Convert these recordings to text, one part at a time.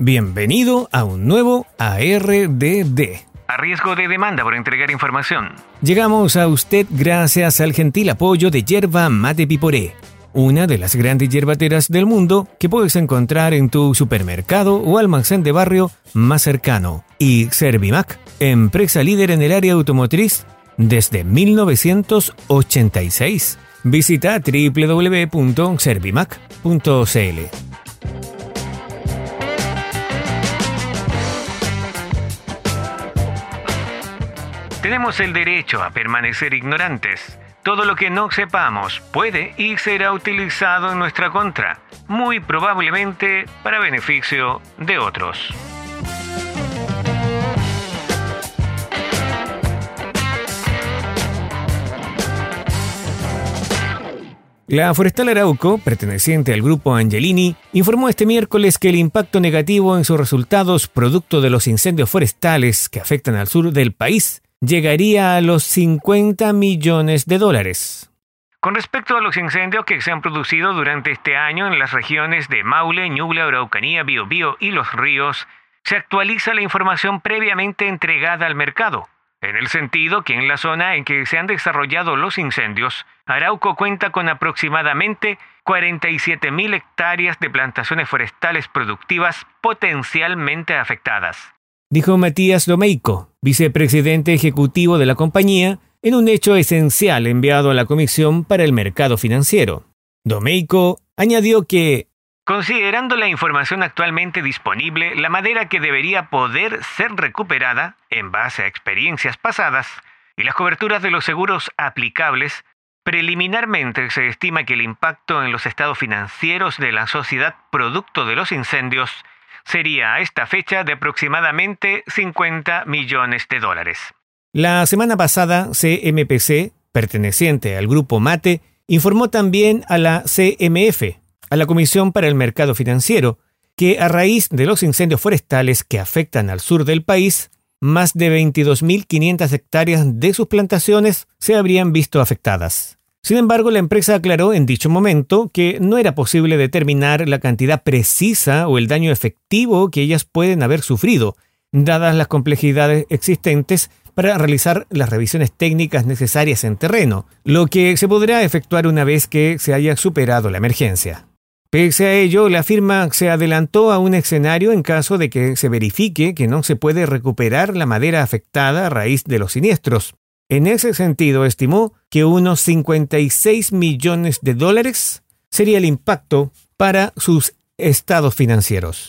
Bienvenido a un nuevo ARDD. A riesgo de demanda por entregar información. Llegamos a usted gracias al gentil apoyo de Yerba Mate Piporé, una de las grandes yerbateras del mundo que puedes encontrar en tu supermercado o almacén de barrio más cercano. Y Servimac, empresa líder en el área automotriz desde 1986. Visita www.servimac.cl. Tenemos el derecho a permanecer ignorantes. Todo lo que no sepamos puede y será utilizado en nuestra contra, muy probablemente para beneficio de otros. La Forestal Arauco, perteneciente al grupo Angelini, informó este miércoles que el impacto negativo en sus resultados producto de los incendios forestales que afectan al sur del país llegaría a los $50 millones. Con respecto a los incendios que se han producido durante este año en las regiones de Maule, Ñuble, Araucanía, Biobío y Los Ríos, se actualiza la información previamente entregada al mercado, en el sentido que en la zona en que se han desarrollado los incendios, Arauco cuenta con aproximadamente 47.000 hectáreas de plantaciones forestales productivas potencialmente afectadas, dijo Matías Domeyko, vicepresidente ejecutivo de la compañía, en un hecho esencial enviado a la Comisión para el Mercado Financiero. Domeyko añadió que, considerando la información actualmente disponible, la madera que debería poder ser recuperada, en base a experiencias pasadas, y las coberturas de los seguros aplicables, preliminarmente se estima que el impacto en los estados financieros de la sociedad producto de los incendios sería a esta fecha de aproximadamente $50 millones. La semana pasada, CMPC, perteneciente al Grupo Mate, informó también a la CMF, a la Comisión para el Mercado Financiero, que a raíz de los incendios forestales que afectan al sur del país, más de 22.500 hectáreas de sus plantaciones se habrían visto afectadas. Sin embargo, la empresa aclaró en dicho momento que no era posible determinar la cantidad precisa o el daño efectivo que ellas pueden haber sufrido, dadas las complejidades existentes para realizar las revisiones técnicas necesarias en terreno, lo que se podrá efectuar una vez que se haya superado la emergencia. Pese a ello, la firma se adelantó a un escenario en caso de que se verifique que no se puede recuperar la madera afectada a raíz de los siniestros. En ese sentido, estimó que unos $56 millones sería el impacto para sus estados financieros.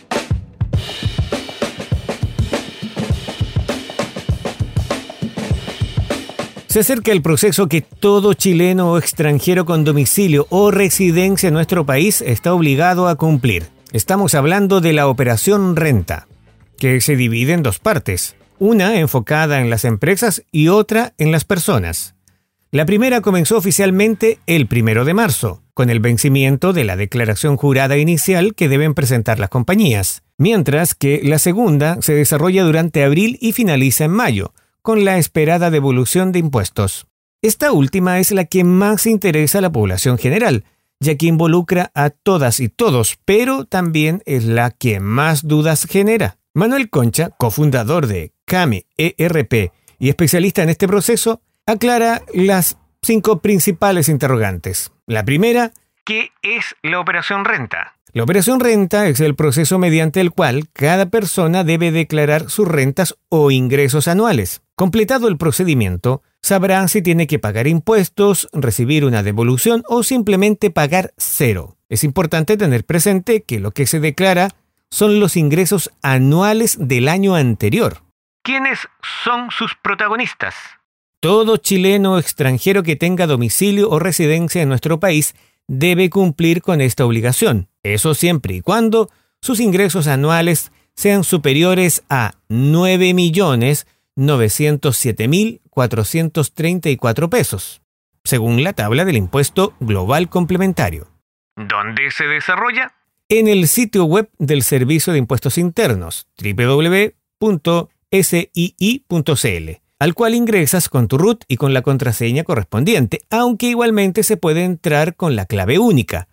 Se acerca el proceso que todo chileno o extranjero con domicilio o residencia en nuestro país está obligado a cumplir. Estamos hablando de la Operación Renta, que se divide en dos partes. Una enfocada en las empresas y otra en las personas. La primera comenzó oficialmente el 1 de marzo, con el vencimiento de la declaración jurada inicial que deben presentar las compañías, mientras que la segunda se desarrolla durante abril y finaliza en mayo, con la esperada devolución de impuestos. Esta última es la que más interesa a la población general, ya que involucra a todas y todos, pero también es la que más dudas genera. Manuel Concha, cofundador de CAME ERP y especialista en este proceso, aclara las 5 principales interrogantes. La primera, ¿qué es la Operación Renta? La Operación Renta es el proceso mediante el cual cada persona debe declarar sus rentas o ingresos anuales. Completado el procedimiento, sabrá si tiene que pagar impuestos, recibir una devolución o simplemente pagar cero. Es importante tener presente que lo que se declara son los ingresos anuales del año anterior. ¿Quiénes son sus protagonistas? Todo chileno o extranjero que tenga domicilio o residencia en nuestro país debe cumplir con esta obligación. Eso siempre y cuando sus ingresos anuales sean superiores a $9.907.434, según la tabla del impuesto global complementario. ¿Dónde se desarrolla? En el sitio web del Servicio de Impuestos Internos, www.sii.cl, al cual ingresas con tu RUT y con la contraseña correspondiente, aunque igualmente se puede entrar con la clave única.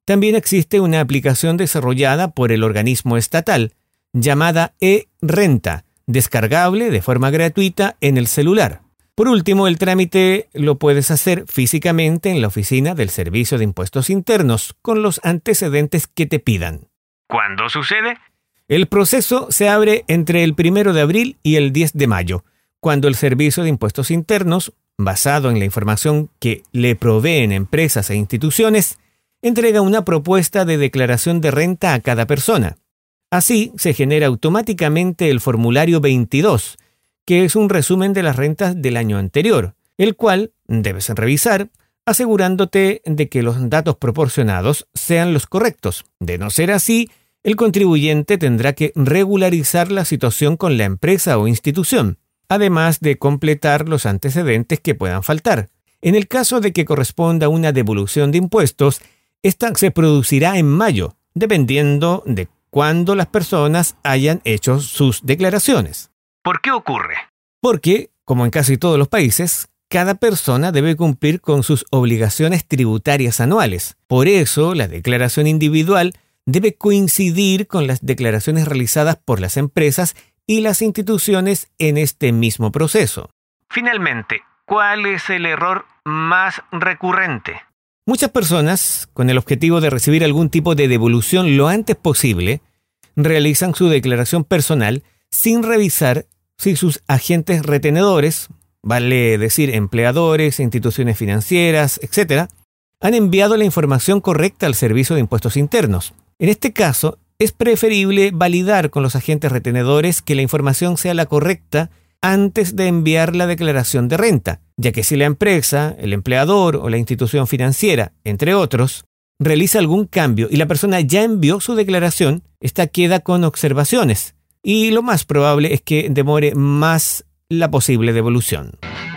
También existe una aplicación desarrollada por el organismo estatal llamada e-Renta, descargable de forma gratuita en el celular. Por último, el trámite lo puedes hacer físicamente en la oficina del Servicio de Impuestos Internos con los antecedentes que te pidan. ¿Cuándo sucede? El proceso se abre entre el 1 de abril y el 10 de mayo, cuando el Servicio de Impuestos Internos, basado en la información que le proveen empresas e instituciones, entrega una propuesta de declaración de renta a cada persona. Así se genera automáticamente el formulario 22, que es un resumen de las rentas del año anterior, el cual debes revisar, asegurándote de que los datos proporcionados sean los correctos. De no ser así, el contribuyente tendrá que regularizar la situación con la empresa o institución, además de completar los antecedentes que puedan faltar. En el caso de que corresponda una devolución de impuestos, esta se producirá en mayo, dependiendo de cuándo las personas hayan hecho sus declaraciones. ¿Por qué ocurre? Porque, como en casi todos los países, cada persona debe cumplir con sus obligaciones tributarias anuales. Por eso, la declaración individual debe coincidir con las declaraciones realizadas por las empresas y las instituciones en este mismo proceso. Finalmente, ¿cuál es el error más recurrente? Muchas personas, con el objetivo de recibir algún tipo de devolución lo antes posible, realizan su declaración personal sin revisar si sus agentes retenedores, vale decir empleadores, instituciones financieras, etc., han enviado la información correcta al Servicio de Impuestos Internos. En este caso, es preferible validar con los agentes retenedores que la información sea la correcta antes de enviar la declaración de renta, ya que si la empresa, el empleador o la institución financiera, entre otros, realiza algún cambio y la persona ya envió su declaración, esta queda con observaciones y lo más probable es que demore más la posible devolución.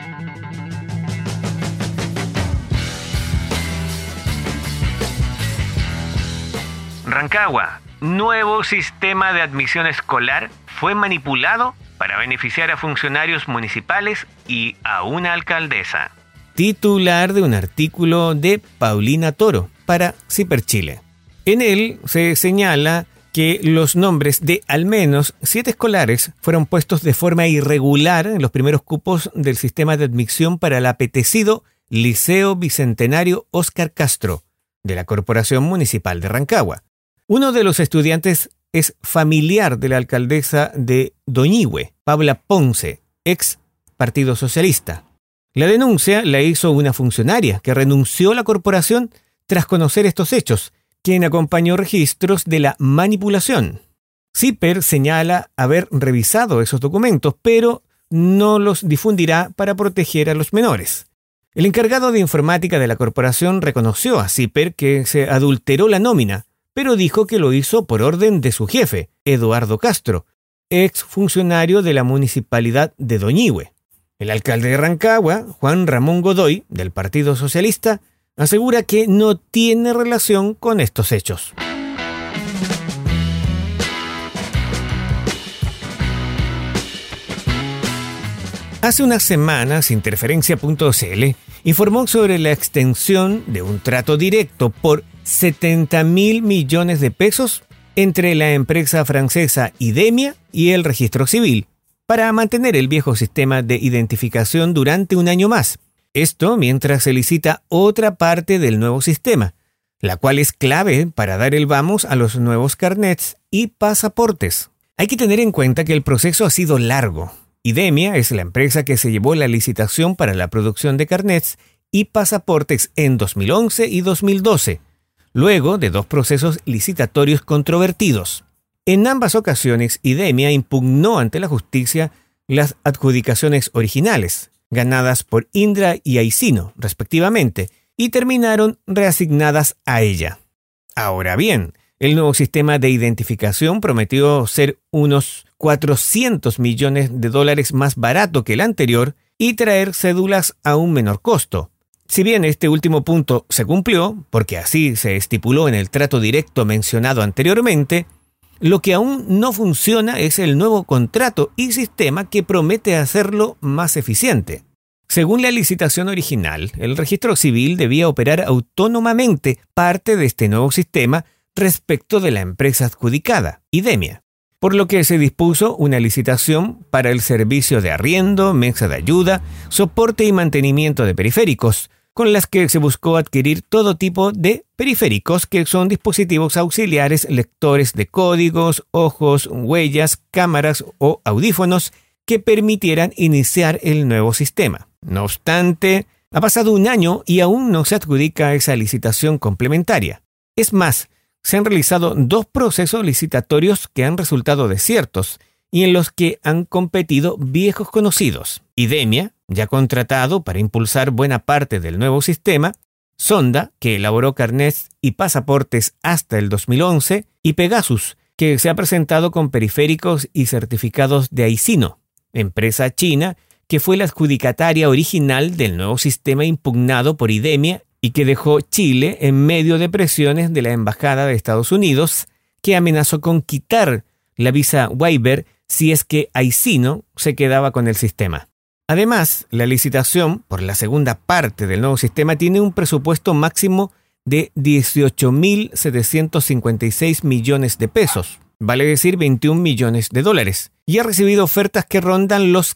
Rancagua, nuevo sistema de admisión escolar fue manipulado para beneficiar a funcionarios municipales y a una alcaldesa. Titular de un artículo de Paulina Toro para Ciper Chile. En él se señala que los nombres de al menos 7 escolares fueron puestos de forma irregular en los primeros cupos del sistema de admisión para el apetecido Liceo Bicentenario Óscar Castro, de la Corporación Municipal de Rancagua. Uno de los estudiantes es familiar de la alcaldesa de Doñihue, Paula Ponce, ex Partido Socialista. La denuncia la hizo una funcionaria que renunció a la corporación tras conocer estos hechos, quien acompañó registros de la manipulación. Ciper señala haber revisado esos documentos, pero no los difundirá para proteger a los menores. El encargado de informática de la corporación reconoció a Ciper que se adulteró la nómina, pero dijo que lo hizo por orden de su jefe, Eduardo Castro, ex funcionario de la municipalidad de Doñihue. El alcalde de Rancagua, Juan Ramón Godoy, del Partido Socialista, asegura que no tiene relación con estos hechos. Hace unas semanas, Interferencia.cl informó sobre la extensión de un trato directo por 70.000 millones de pesos entre la empresa francesa Idemia y el Registro Civil para mantener el viejo sistema de identificación durante un año más. Esto mientras se licita otra parte del nuevo sistema, la cual es clave para dar el vamos a los nuevos carnets y pasaportes. Hay que tener en cuenta que el proceso ha sido largo. Idemia es la empresa que se llevó la licitación para la producción de carnets y pasaportes en 2011 y 2012, luego de 2 procesos licitatorios controvertidos. En ambas ocasiones, Idemia impugnó ante la justicia las adjudicaciones originales, ganadas por Indra y Aicino, respectivamente, y terminaron reasignadas a ella. Ahora bien, el nuevo sistema de identificación prometió ser unos $400 millones más barato que el anterior y traer cédulas a un menor costo. Si bien este último punto se cumplió, porque así se estipuló en el trato directo mencionado anteriormente, lo que aún no funciona es el nuevo contrato y sistema que promete hacerlo más eficiente. Según la licitación original, el registro civil debía operar autónomamente parte de este nuevo sistema respecto de la empresa adjudicada, IDEMIA, por lo que se dispuso una licitación para el servicio de arriendo, mesa de ayuda, soporte y mantenimiento de periféricos, con las que se buscó adquirir todo tipo de periféricos que son dispositivos auxiliares, lectores de códigos, ojos, huellas, cámaras o audífonos que permitieran iniciar el nuevo sistema. No obstante, ha pasado un año y aún no se adjudica esa licitación complementaria. Es más, se han realizado 2 procesos licitatorios que han resultado desiertos y en los que han competido viejos conocidos. IDEMIA, ya contratado para impulsar buena parte del nuevo sistema, Sonda, que elaboró carnets y pasaportes hasta el 2011, y Pegasus, que se ha presentado con periféricos y certificados de Aicino, empresa china que fue la adjudicataria original del nuevo sistema impugnado por IDEMIA y que dejó Chile en medio de presiones de la Embajada de Estados Unidos, que amenazó con quitar la visa waiver si es que Aicino se quedaba con el sistema. Además, la licitación por la segunda parte del nuevo sistema tiene un presupuesto máximo de 18.756 millones de pesos, vale decir 21 millones de dólares, y ha recibido ofertas que rondan los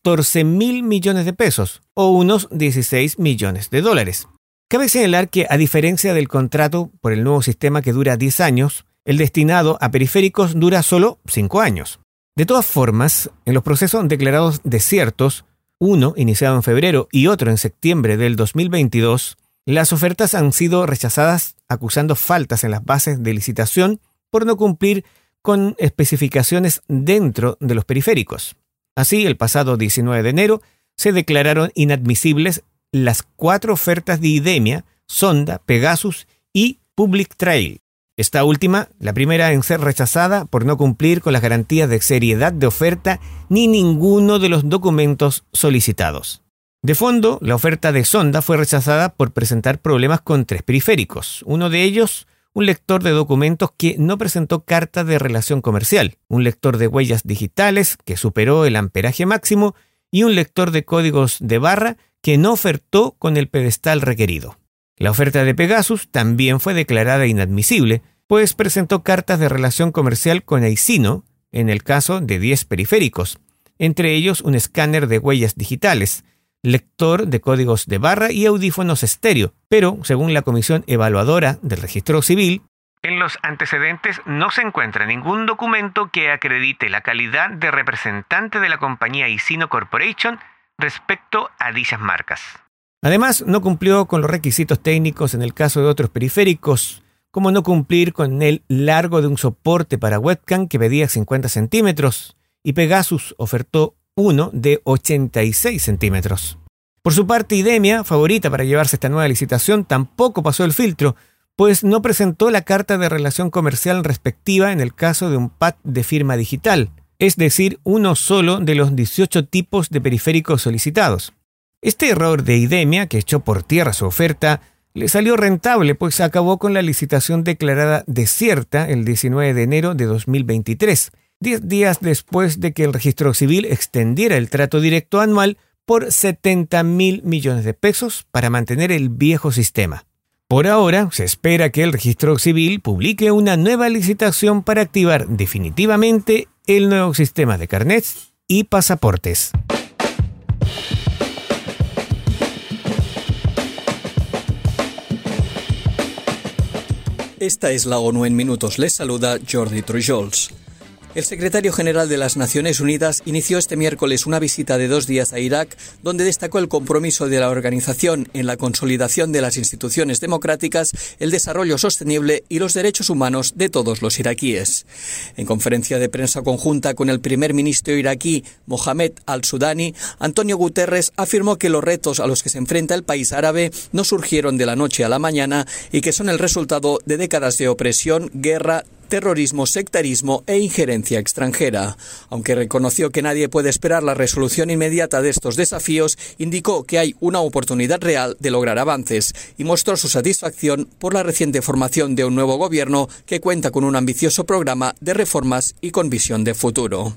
14.000 millones de pesos, o unos 16 millones de dólares. Cabe señalar que, a diferencia del contrato por el nuevo sistema que dura 10 años, el destinado a periféricos dura solo 5 años. De todas formas, en los procesos declarados desiertos, uno iniciado en febrero y otro en septiembre del 2022, las ofertas han sido rechazadas acusando faltas en las bases de licitación por no cumplir con especificaciones dentro de los periféricos. Así, el pasado 19 de enero se declararon inadmisibles las 4 ofertas de IDEMIA, Sonda, Pegasus y Public Trail. Esta última, la primera en ser rechazada por no cumplir con las garantías de seriedad de oferta ni ninguno de los documentos solicitados. De fondo, la oferta de Sonda fue rechazada por presentar problemas con 3 periféricos. Uno de ellos, un lector de documentos que no presentó carta de relación comercial, un lector de huellas digitales que superó el amperaje máximo y un lector de códigos de barra que no ofertó con el pedestal requerido. La oferta de Pegasus también fue declarada inadmisible, pues presentó cartas de relación comercial con Aicino en el caso de 10 periféricos, entre ellos un escáner de huellas digitales, lector de códigos de barra y audífonos estéreo, pero, según la Comisión Evaluadora del Registro Civil, en los antecedentes no se encuentra ningún documento que acredite la calidad de representante de la compañía Aicino Corporation respecto a dichas marcas. Además, no cumplió con los requisitos técnicos en el caso de otros periféricos, como no cumplir con el largo de un soporte para webcam que medía 50 centímetros, y Pegasus ofertó uno de 86 centímetros. Por su parte, IDEMIA, favorita para llevarse esta nueva licitación, tampoco pasó el filtro, pues no presentó la carta de relación comercial respectiva en el caso de un pad de firma digital, es decir, uno solo de los 18 tipos de periféricos solicitados. Este error de IDEMIA, que echó por tierra su oferta, le salió rentable, pues acabó con la licitación declarada desierta el 19 de enero de 2023, 10 días después de que el registro civil extendiera el trato directo anual por 70.000 millones de pesos para mantener el viejo sistema. Por ahora, se espera que el registro civil publique una nueva licitación para activar definitivamente el nuevo sistema de carnets y pasaportes. Esta es la ONU en minutos. Les saluda Jordi Trujols. El secretario general de las Naciones Unidas inició este miércoles una visita de 2 días a Irak, donde destacó el compromiso de la organización en la consolidación de las instituciones democráticas, el desarrollo sostenible y los derechos humanos de todos los iraquíes. En conferencia de prensa conjunta con el primer ministro iraquí, Mohamed al-Sudani, Antonio Guterres afirmó que los retos a los que se enfrenta el país árabe no surgieron de la noche a la mañana y que son el resultado de décadas de opresión, guerra, terrorismo, sectarismo e injerencia extranjera. Aunque reconoció que nadie puede esperar la resolución inmediata de estos desafíos, indicó que hay una oportunidad real de lograr avances y mostró su satisfacción por la reciente formación de un nuevo gobierno que cuenta con un ambicioso programa de reformas y con visión de futuro.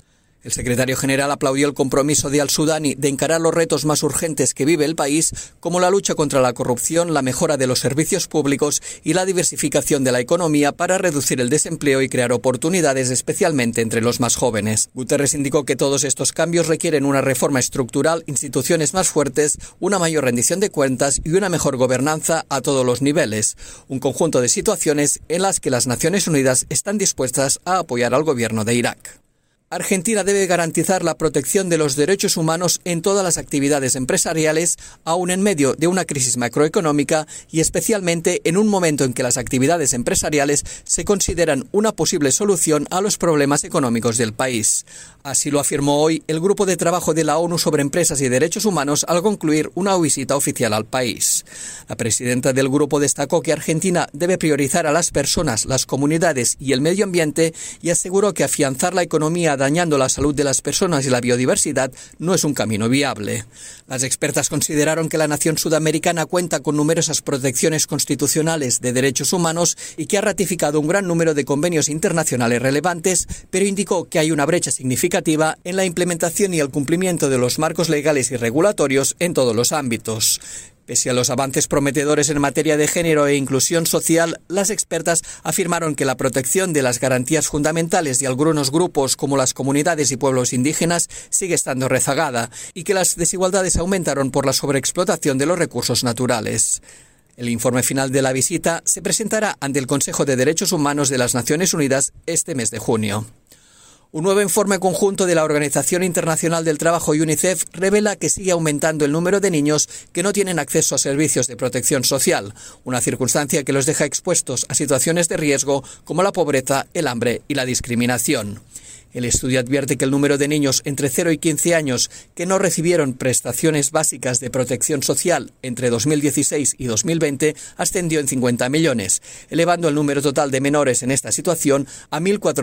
El secretario general aplaudió el compromiso de al-Sudani de encarar los retos más urgentes que vive el país, como la lucha contra la corrupción, la mejora de los servicios públicos y la diversificación de la economía para reducir el desempleo y crear oportunidades, especialmente entre los más jóvenes. Guterres indicó que todos estos cambios requieren una reforma estructural, instituciones más fuertes, una mayor rendición de cuentas y una mejor gobernanza a todos los niveles. Un conjunto de situaciones en las que las Naciones Unidas están dispuestas a apoyar al gobierno de Irak. Argentina debe garantizar la protección de los derechos humanos en todas las actividades empresariales, aun en medio de una crisis macroeconómica y especialmente en un momento en que las actividades empresariales se consideran una posible solución a los problemas económicos del país. Así lo afirmó hoy el Grupo de Trabajo de la ONU sobre Empresas y Derechos Humanos al concluir una visita oficial al país. La presidenta del grupo destacó que Argentina debe priorizar a las personas, las comunidades y el medio ambiente y aseguró que afianzar la economía dañando la salud de las personas y la biodiversidad no es un camino viable. Las expertas consideraron que la nación sudamericana cuenta con numerosas protecciones constitucionales de derechos humanos y que ha ratificado un gran número de convenios internacionales relevantes, pero indicó que hay una brecha significativa en la implementación y el cumplimiento de los marcos legales y regulatorios en todos los ámbitos. Pese a los avances prometedores en materia de género e inclusión social, las expertas afirmaron que la protección de las garantías fundamentales de algunos grupos como las comunidades y pueblos indígenas sigue estando rezagada y que las desigualdades aumentaron por la sobreexplotación de los recursos naturales. El informe final de la visita se presentará ante el Consejo de Derechos Humanos de las Naciones Unidas este mes de junio. Un nuevo informe conjunto de la Organización Internacional del Trabajo y UNICEF revela que sigue aumentando el número de niños que no tienen acceso a servicios de protección social, una circunstancia que los deja expuestos a situaciones de riesgo como la pobreza, el hambre y la discriminación. El estudio advierte que el número de niños entre 0 y 15 años que no recibieron prestaciones básicas de protección social entre 2016 y 2020 ascendió en 50 millones, elevando el número total de menores en esta situación a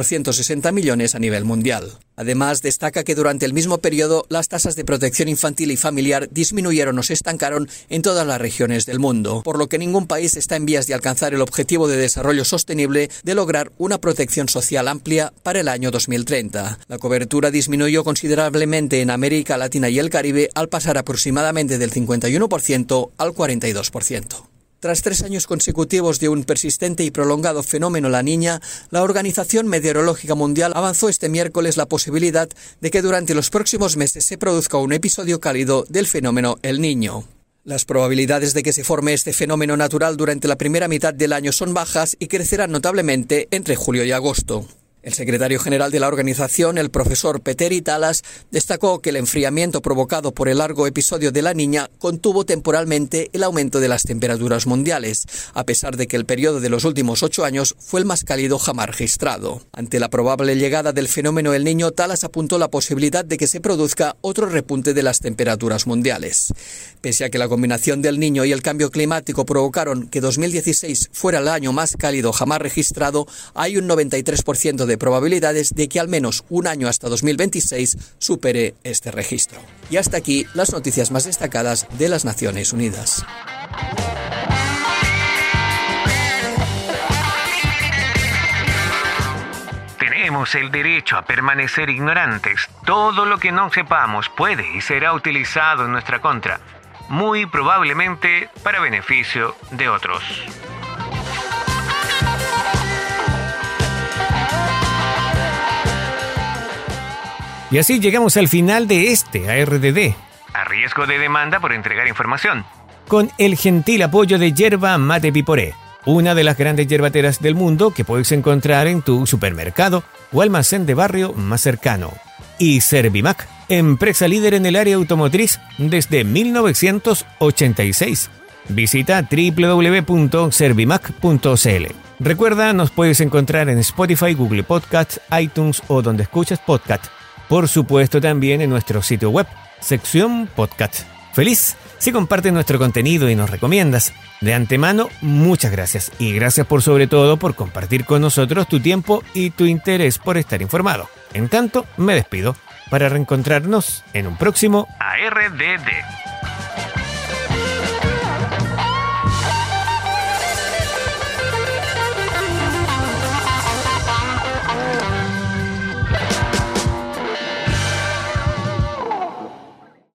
1.460 millones a nivel mundial. Además, destaca que durante el mismo periodo las tasas de protección infantil y familiar disminuyeron o se estancaron en todas las regiones del mundo, por lo que ningún país está en vías de alcanzar el objetivo de desarrollo sostenible de lograr una protección social amplia para el año 2030. La cobertura disminuyó considerablemente en América Latina y el Caribe al pasar aproximadamente del 51% al 42%. Tras 3 años consecutivos de un persistente y prolongado fenómeno La Niña, la Organización Meteorológica Mundial avanzó este miércoles la posibilidad de que durante los próximos meses se produzca un episodio cálido del fenómeno El Niño. Las probabilidades de que se forme este fenómeno natural durante la primera mitad del año son bajas y crecerán notablemente entre julio y agosto. El secretario general de la organización, el profesor Petteri Talas, destacó que el enfriamiento provocado por el largo episodio de La Niña contuvo temporalmente el aumento de las temperaturas mundiales, a pesar de que el periodo de los últimos 8 años fue el más cálido jamás registrado. Ante la probable llegada del fenómeno El Niño, Talas apuntó la posibilidad de que se produzca otro repunte de las temperaturas mundiales. Pese a que la combinación del Niño y el cambio climático provocaron que 2016 fuera el año más cálido jamás registrado, hay un 93% de probabilidades de que al menos un año hasta 2026 supere este registro. Y hasta aquí las noticias más destacadas de las Naciones Unidas. Tenemos el derecho a permanecer ignorantes. Todo lo que no sepamos puede y será utilizado en nuestra contra, muy probablemente para beneficio de otros. Y así llegamos al final de este ARDD. A riesgo de demanda por entregar información. Con el gentil apoyo de Yerba Mate Piporé, una de las grandes yerbateras del mundo que puedes encontrar en tu supermercado o almacén de barrio más cercano. Y Servimac, empresa líder en el área automotriz desde 1986. Visita www.servimac.cl. Recuerda, nos puedes encontrar en Spotify, Google Podcasts, iTunes o donde escuchas podcast. Por supuesto también en nuestro sitio web, sección podcast. Feliz si compartes nuestro contenido y nos recomiendas. De antemano, muchas gracias. Y gracias sobre todo por compartir con nosotros tu tiempo y tu interés por estar informado. En tanto, me despido para reencontrarnos en un próximo ARDD.